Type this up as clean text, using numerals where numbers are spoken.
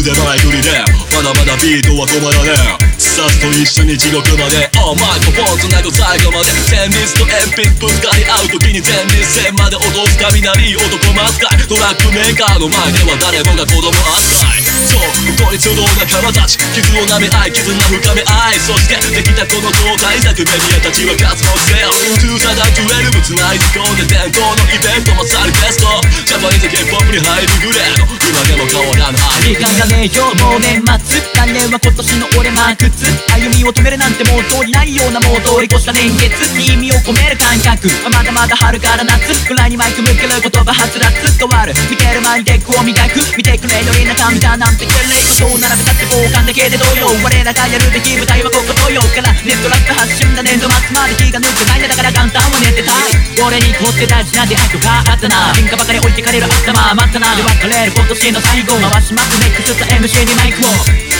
腕前振りでまだまだビートは止まらねえ。サスと一緒に地獄までマイクロフォンつなぐ最後まで。旋律と鉛筆ぶつかり合う時に前立腺まで落とす雷男扱い。トラックメーカーの前では誰もが子供扱い。そうここに集う仲間たち、傷を舐め合い絆深め合い、そしてできたこの超大作メディアたちは活動せよ。2012つないで込んで伝統のイベントまさにベストジャパニーズ K-POP に入るグレード今でも変わらぬ愛。 時間がねえよもう年末、来年は今年の俺マークツ。歩みを止めるなんてもう通りないようなもう通り越した年月に意味を込める感覚。まだまだ春から夏くらいにマイク向ける言葉はつらつ変わる。見てる前にテックを磨く見てくれより中身だなんて言えればそう並べたって傍観だけで同様。我らがやるべき舞台はここ東洋からネットラップ発信だ年度末まで気が抜けないんだから元旦を寝てたい。俺にとって大事な出会いとかあったな。喧嘩ばかり置いてかれる頭待ったなで別れる今年の最後回しますネックスと MC にマイクを